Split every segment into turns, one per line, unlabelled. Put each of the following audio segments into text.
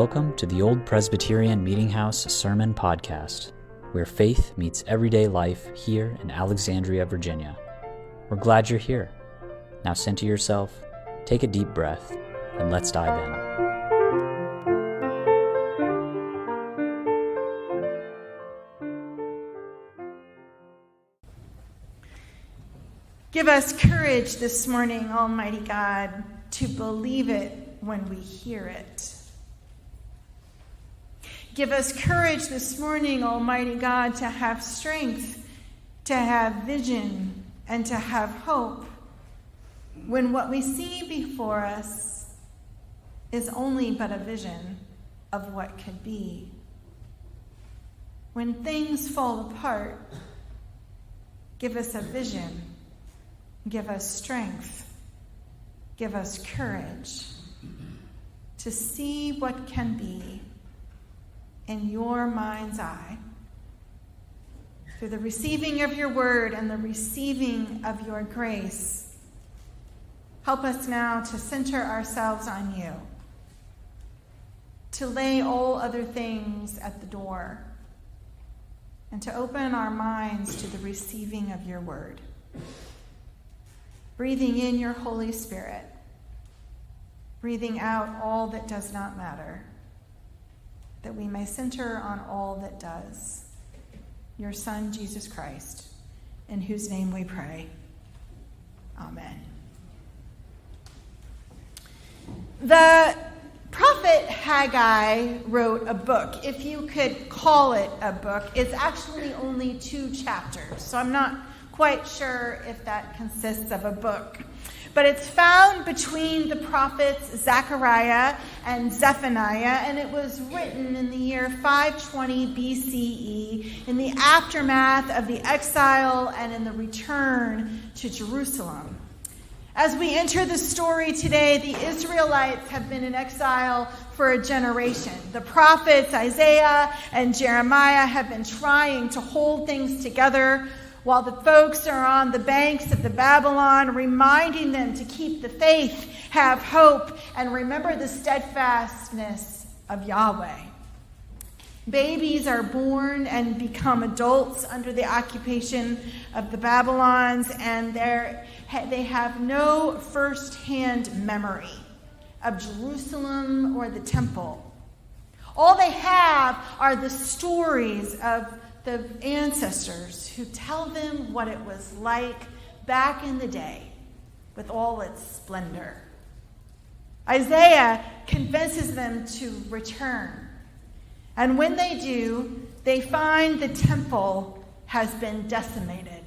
Welcome to the Old Presbyterian Meeting House Sermon Podcast, where faith meets everyday life here in Alexandria, Virginia. We're glad you're here. Now center yourself, take a deep breath, and let's dive in.
Give us courage this morning, Almighty God, to believe it when we hear it. Give us courage this morning, Almighty God, to have strength, to have vision, and to have hope when what we see before us is only but a vision of what could be. When things fall apart, give us a vision, give us strength, give us courage to see what can be in your mind's eye, through the receiving of your word and the receiving of your grace. Help us now to center ourselves on you, to lay all other things at the door, and to open our minds to the receiving of your word. Breathing in your Holy Spirit, breathing out all that does not matter, that we may center on all that does. Your Son, Jesus Christ, in whose name we pray. Amen. The prophet Haggai wrote a book. If you could call it a book, it's actually only 2 chapters, so I'm not quite sure if that consists of a book. But it's found between the prophets Zechariah and Zephaniah, and it was written in the year 520 BCE in the aftermath of the exile and in the return to Jerusalem. As we enter the story today, the Israelites have been in exile for a generation. The prophets Isaiah and Jeremiah have been trying to hold things together while the folks are on the banks of the Babylon, reminding them to keep the faith, have hope, and remember the steadfastness of Yahweh. Babies are born and become adults under the occupation of the Babylons, and they have no first-hand memory of Jerusalem or the temple. All they have are the stories of the ancestors who tell them what it was like back in the day with all its splendor. Isaiah convinces them to return. And when they do, they find the temple has been decimated.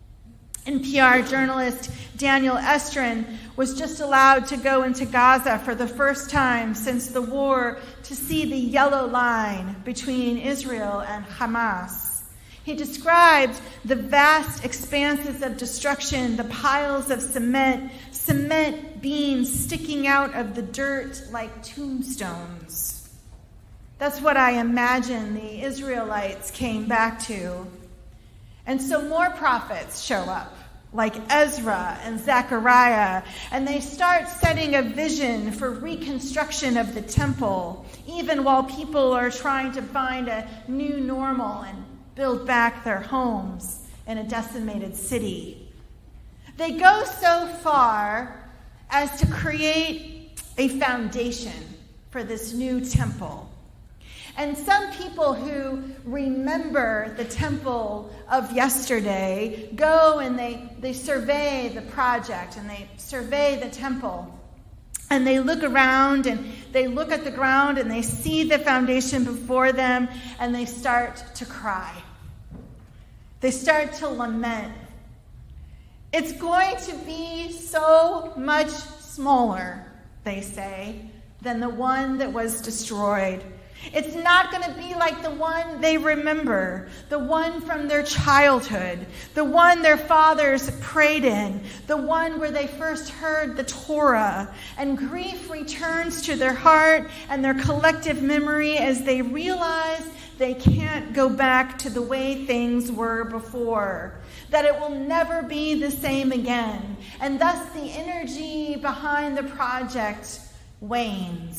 NPR journalist Daniel Estrin was just allowed to go into Gaza for the first time since the war to see the yellow line between Israel and Hamas. He described the vast expanses of destruction, the piles of cement beams sticking out of the dirt like tombstones. That's what I imagine the Israelites came back to. And so more prophets show up, like Ezra and Zechariah, and they start setting a vision for reconstruction of the temple, even while people are trying to find a new normal and build back their homes in a decimated city. They go so far as to create a foundation for this new temple. And some people who remember the temple of yesterday go and they survey the project and they survey the temple. And they look around and they look at the ground and they see the foundation before them and they start to cry. They start to lament. It's going to be so much smaller, they say, than the one that was destroyed. It's not going to be like the one they remember, the one from their childhood, the one their fathers prayed in, the one where they first heard the Torah. And grief returns to their heart and their collective memory as they realize they can't go back to the way things were before, that it will never be the same again. And thus the energy behind the project wanes.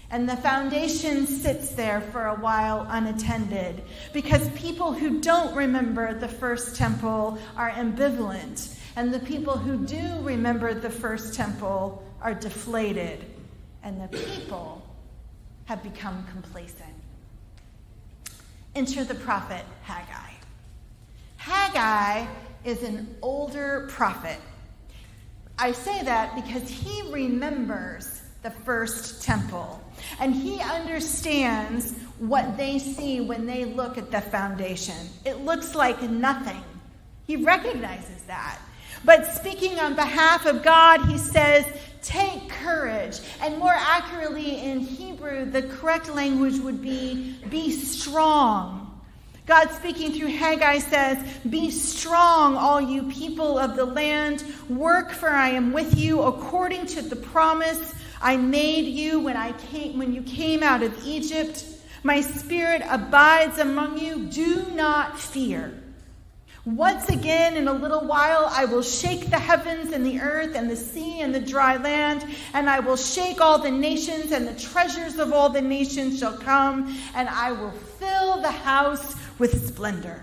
And the foundation sits there for a while unattended because people who don't remember the first temple are ambivalent, and the people who do remember the first temple are deflated, and the people have become complacent. Enter the prophet Haggai. Haggai is an older prophet. I say that because he remembers the first temple, and he understands what they see when they look at the foundation. It looks like nothing. He recognizes that. But speaking on behalf of God, he says, take courage. And more accurately in Hebrew, the correct language would be strong. God speaking through Haggai says, be strong, all you people of the land. Work, for I am with you according to the promise I made you when you came out of Egypt. My spirit abides among you. Do not fear. Once again, in a little while, I will shake the heavens and the earth and the sea and the dry land, and I will shake all the nations, and the treasures of all the nations shall come, and I will fill the house with splendor.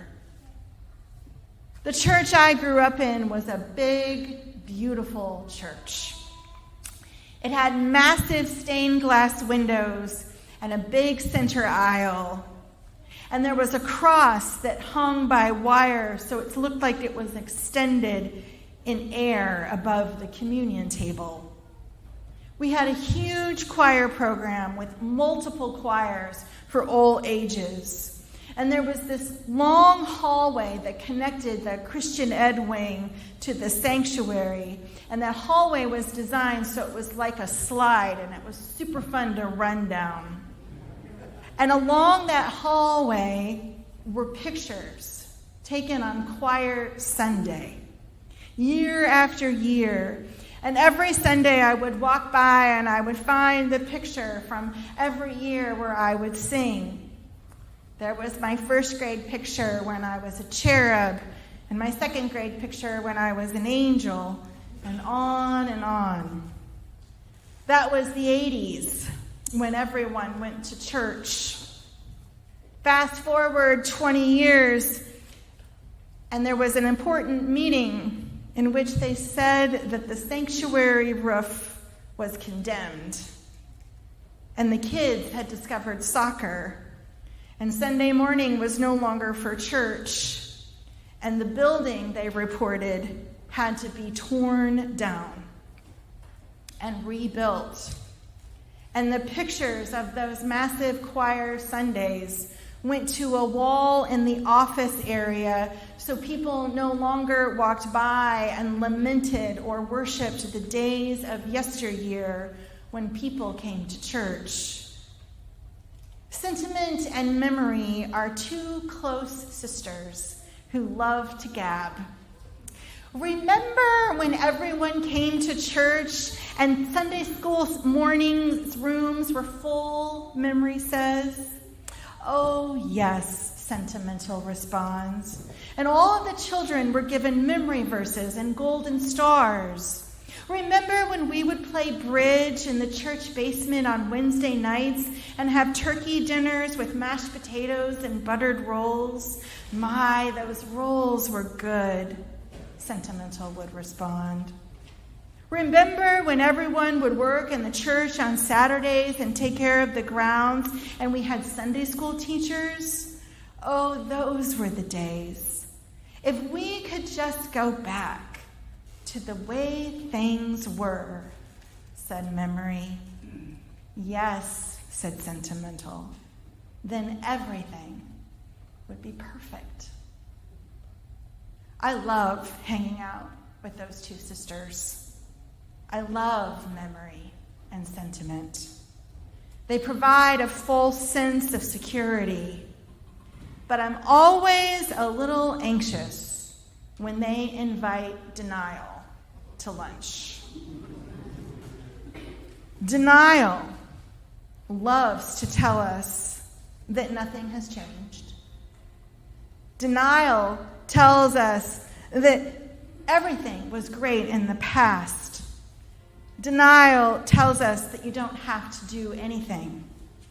The church I grew up in was a big, beautiful church. It had massive stained glass windows and a big center aisle. And there was a cross that hung by wire, so it looked like it was extended in air above the communion table. We had a huge choir program with multiple choirs for all ages. And there was this long hallway that connected the Christian Ed wing to the sanctuary. And that hallway was designed so it was like a slide, and it was super fun to run down. And along that hallway were pictures taken on Choir Sunday, year after year. And every Sunday I would walk by and I would find the picture from every year where I would sing. There was my first grade picture when I was a cherub, and my second grade picture when I was an angel, and on and on. That was the 80s. When everyone went to church. Fast forward 20 years, and there was an important meeting in which they said that the sanctuary roof was condemned, and the kids had discovered soccer, and Sunday morning was no longer for church, and the building, they reported, had to be torn down and rebuilt. And the pictures of those massive choir Sundays went to a wall in the office area so people no longer walked by and lamented or worshiped the days of yesteryear when people came to church. Sentiment and memory are two close sisters who love to gab. Remember when everyone came to church and Sunday school mornings rooms were full, memory says? Oh, yes, Sentimental responds. And all of the children were given memory verses and golden stars. Remember when we would play bridge in the church basement on Wednesday nights and have turkey dinners with mashed potatoes and buttered rolls? My, those rolls were good. Sentimental would respond. Remember when everyone would work in the church on Saturdays and take care of the grounds, and we had Sunday school teachers? Oh, those were the days. If we could just go back to the way things were, said memory. Yes, said Sentimental. Then everything would be perfect. I love hanging out with those two sisters. I love memory and sentiment. They provide a false sense of security, but I'm always a little anxious when they invite denial to lunch. Denial loves to tell us that nothing has changed. Denial tells us that everything was great in the past. Denial tells us that you don't have to do anything.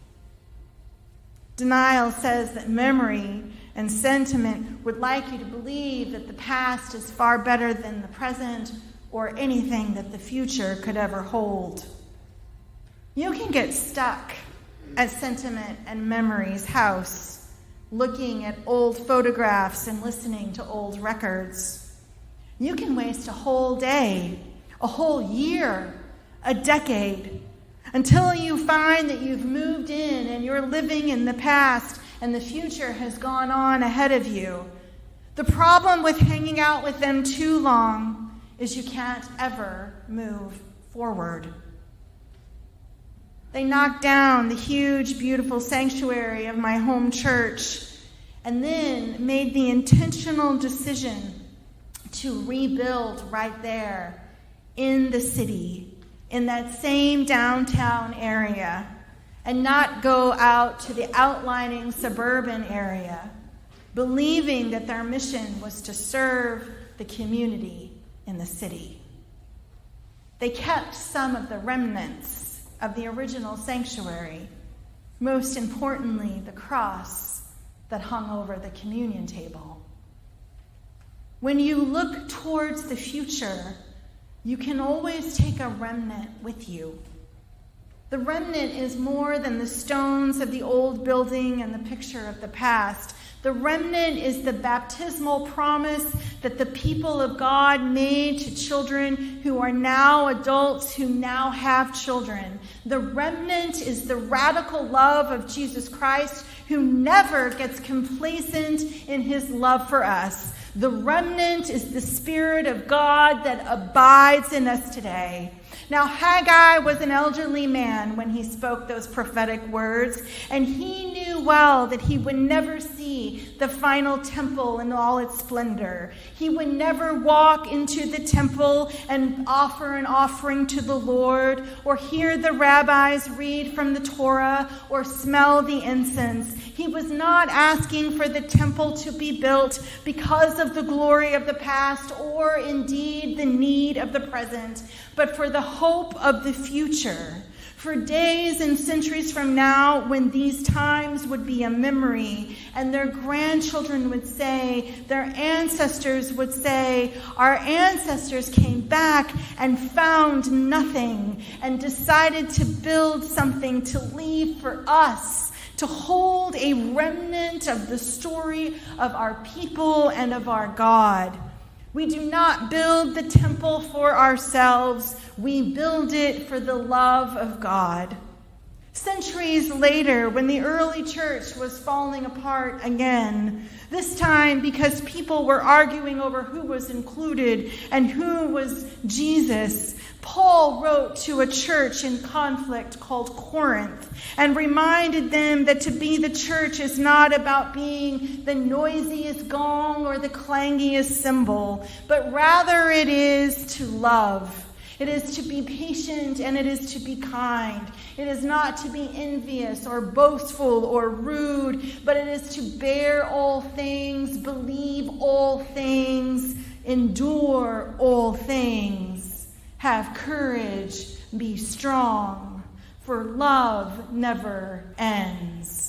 Denial says that memory and sentiment would like you to believe that the past is far better than the present or anything that the future could ever hold. You can get stuck at sentiment and memory's house, looking at old photographs and listening to old records. You can waste a whole day, a whole year, a decade, until you find that you've moved in and you're living in the past and the future has gone on ahead of you. The problem with hanging out with them too long is you can't ever move forward. They knocked down the huge, beautiful sanctuary of my home church and then made the intentional decision to rebuild right there in the city, in that same downtown area, and not go out to the outlying suburban area, believing that their mission was to serve the community in the city. They kept some of the remnants of the original sanctuary, most importantly, the cross that hung over the communion table. When you look towards the future, you can always take a remnant with you. The remnant is more than the stones of the old building and the picture of the past. The remnant is the baptismal promise that the people of God made to children who are now adults who now have children. The remnant is the radical love of Jesus Christ, who never gets complacent in his love for us. The remnant is the Spirit of God that abides in us today. Now, Haggai was an elderly man when he spoke those prophetic words, and he knew well that he would never see the final temple in all its splendor. He would never walk into the temple and offer an offering to the Lord, or hear the rabbis read from the Torah, or smell the incense. He was not asking for the temple to be built because of the glory of the past, or indeed the need of the present, but for the hope of the future, for days and centuries from now when these times would be a memory and their grandchildren would say, their ancestors would say, our ancestors came back and found nothing and decided to build something to leave for us, to hold a remnant of the story of our people and of our God. We do not build the temple for ourselves. We build it for the love of God. Centuries later, when the early church was falling apart again, this time because people were arguing over who was included and who was Jesus, Paul wrote to a church in conflict called Corinth and reminded them that to be the church is not about being the noisiest gong or the clangiest cymbal, but rather it is to love. It is to be patient and it is to be kind. It is not to be envious or boastful or rude, but it is to bear all things, believe all things, endure all things. Have courage, be strong, for love never ends.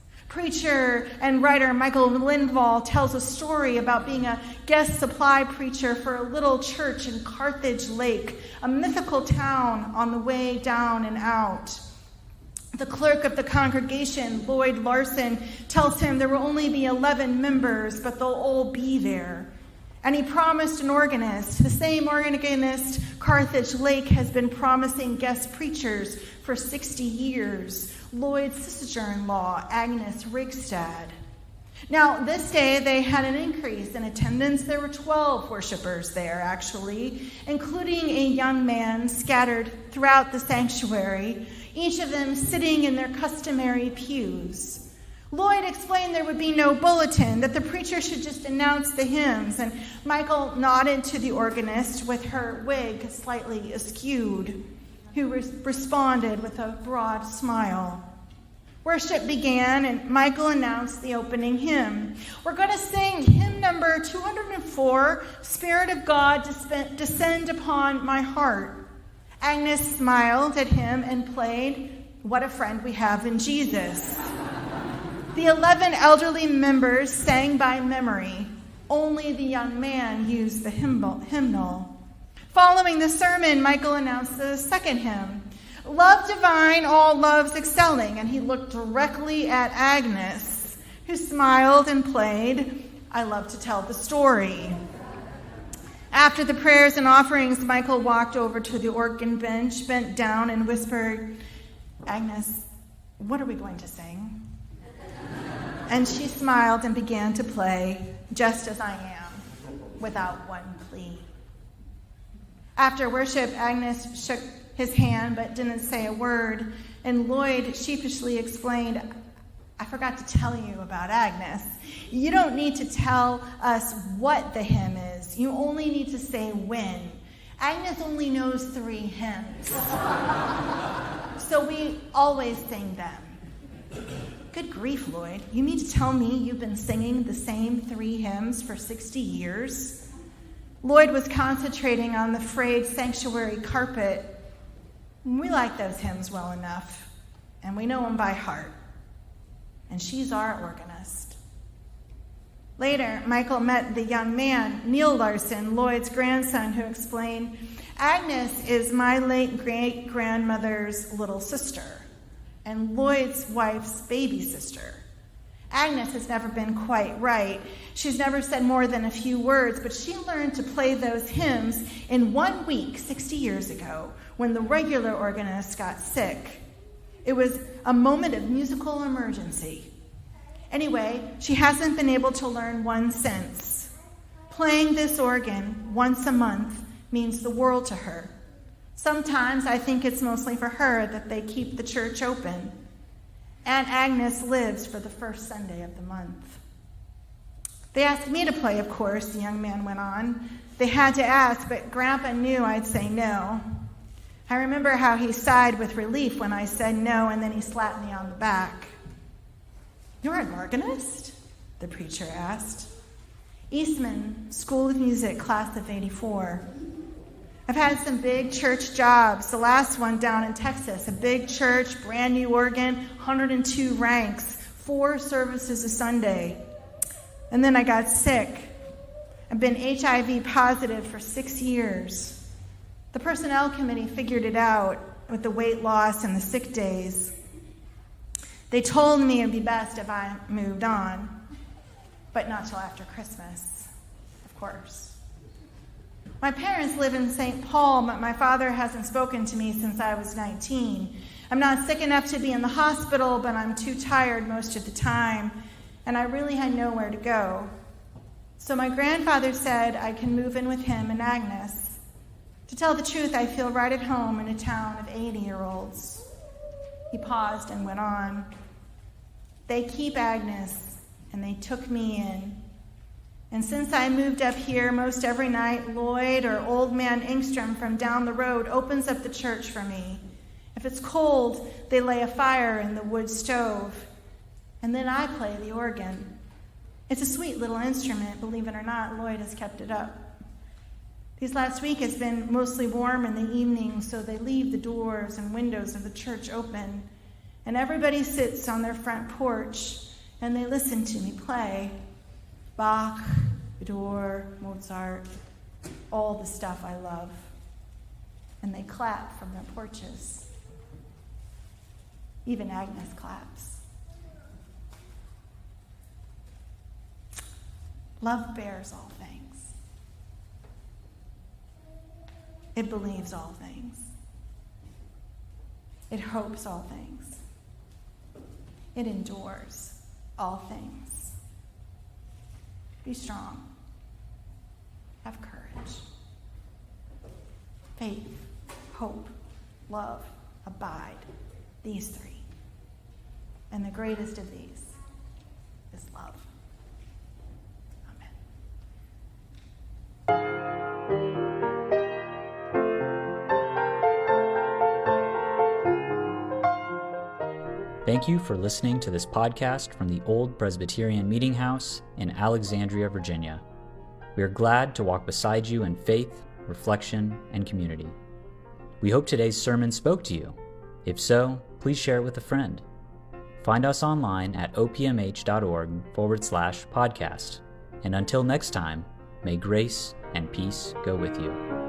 Preacher and writer Michael Lindvall tells a story about being a guest supply preacher for a little church in Carthage Lake, a mythical town on the way down and out. The clerk of the congregation, Lloyd Larson, tells him there will only be 11 members, but they'll all be there. And he promised an organist. The same organist Carthage Lake has been promising guest preachers for 60 years. Lloyd's sister-in-law, Agnes Rigstad. Now, this day they had an increase in attendance. There were 12 worshipers there, actually, including a young man scattered throughout the sanctuary, each of them sitting in their customary pews. Lloyd explained there would be no bulletin, that the preacher should just announce the hymns, and Michael nodded to the organist with her wig slightly askewed, who responded with a broad smile. Worship began, and Michael announced the opening hymn. We're going to sing hymn number 204, Spirit of God, Descend Upon My Heart. Agnes smiled at him and played "What a Friend We Have in Jesus." The 11 elderly members sang by memory. Only the young man used the hymnal. Following the sermon, Michael announced the second hymn, "Love Divine, All Loves Excelling," and he looked directly at Agnes, who smiled and played "I Love to Tell the Story." After the prayers and offerings, Michael walked over to the organ bench, bent down, and whispered, "Agnes, what are we going to sing?" And she smiled and began to play "Just As I Am," without one plea. After worship, Agnes shook his hand but didn't say a word, and Lloyd sheepishly explained, "I forgot to tell you about Agnes. You don't need to tell us what the hymn is. You only need to say when. Agnes only knows 3 hymns. So we always sing them." Good grief, Lloyd. You mean to tell me you've been singing the same 3 hymns for 60 years? Lloyd was concentrating on the frayed sanctuary carpet. We like those hymns well enough, and we know them by heart. And she's our organist. Later, Michael met the young man, Neil Larson, Lloyd's grandson, who explained, "Agnes is my late great-grandmother's little sister and Lloyd's wife's baby sister. Agnes has never been quite right. She's never said more than a few words, but she learned to play those hymns in 1 week 60 years ago when the regular organist got sick. It was a moment of musical emergency. Anyway, she hasn't been able to learn one since. Playing this organ once a month means the world to her. Sometimes I think it's mostly for her that they keep the church open. Aunt Agnes lives for the first Sunday of the month." "They asked me to play, of course," the young man went on. "They had to ask, but Grandpa knew I'd say no. I remember how he sighed with relief when I said no, and then he slapped me on the back." "You're an organist?" the preacher asked. "Eastman, School of Music, class of 84. I've had some big church jobs, the last one down in Texas, a big church, brand new organ, 102 ranks, 4 services a Sunday. And then I got sick. I've been HIV positive for 6 years. The personnel committee figured it out with the weight loss and the sick days. They told me it'd be best if I moved on, but not till after Christmas, of course. My parents live in St. Paul, but my father hasn't spoken to me since I was 19. I'm not sick enough to be in the hospital, but I'm too tired most of the time, and I really had nowhere to go. So my grandfather said I can move in with him and Agnes. To tell the truth, I feel right at home in a town of 80-year-olds. He paused and went on. They keep Agnes, and they took me in. And since I moved up here, most every night, Lloyd or old man Engstrom from down the road opens up the church for me. If it's cold, they lay a fire in the wood stove. And then I play the organ. It's a sweet little instrument, believe it or not. Lloyd has kept it up. These last week has been mostly warm in the evening, so they leave the doors and windows of the church open. And everybody sits on their front porch, and they listen to me play. Bach, Widor, Mozart, all the stuff I love. And they clap from their porches. Even Agnes claps. Love bears all things. It believes all things. It hopes all things. It endures all things. Be strong. Have courage. Faith, hope, love, abide. These 3. And the greatest of these is love.
Thank you for listening to this podcast from the Old Presbyterian Meeting House in Alexandria, Virginia. We are glad to walk beside you in faith, reflection, and community. We hope today's sermon spoke to you. If so, please share it with a friend. Find us online at opmh.org/podcast. And until next time, may grace and peace go with you.